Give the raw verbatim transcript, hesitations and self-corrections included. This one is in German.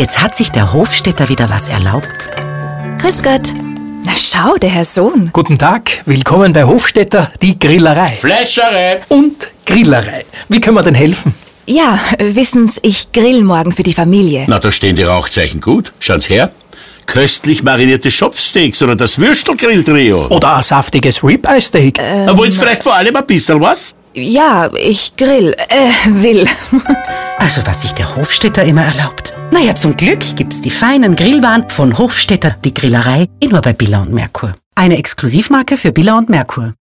Jetzt hat sich der Hofstädter wieder was erlaubt. Grüß Gott. Na schau, der Herr Sohn. Guten Tag, willkommen bei Hofstädter, die Grillerei. Fleischerei. Und Grillerei. Wie können wir denn helfen? Ja, wissen's, ich grill morgen für die Familie. Na, da stehen die Rauchzeichen gut. Schauen's her. Köstlich marinierte Schopfsteaks oder das Würstelgrill-Trio. Oder ein saftiges Ribeye-Steak. Ähm, Na, wollt's vielleicht vor allem ein bisschen was? Ja, ich grill, äh, will. Also was sich der Hofstädter immer erlaubt. Naja, zum Glück gibt's die feinen Grillwaren von Hofstädter, die Grillerei, immer bei Billa und Merkur. Eine Exklusivmarke für Billa und Merkur.